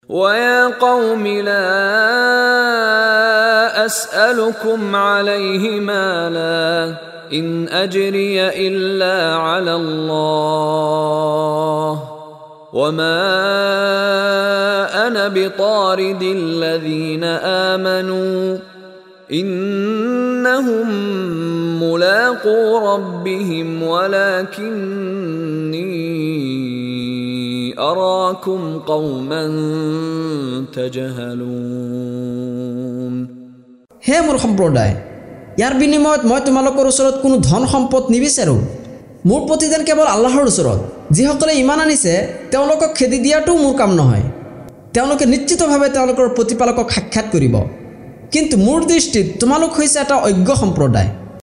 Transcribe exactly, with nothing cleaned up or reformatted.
ويا قوم لا أسألكم عليه مالا إن أجري إلا على الله وما أنا بطارد الذين آمنوا إنهم ملاقو ربهم ولكني أراكم قوما تجهلون হে মোৰ সম্প্ৰদায় ইয়াৰ বিনিময়ত মই তোমালোকৰ ওচৰত কোনো ধন সম্পদ নিবিচাৰো মোৰ প্ৰতিদান কেৱল আল্লাহৰ ওচৰত যিসকলে ঈমান আনিছে তেওঁলোকক খেদি দিয়াটো মোৰ কাম নহয় তেওঁলোকে নিশ্চিতভাৱে তেওঁলোকৰ প্ৰতিপালকক সাক্ষাৎ কৰিব কিন্তু মোৰ দৃষ্টিত তোমালোক হৈছে এটা অজ্ঞ সম্প্ৰদায়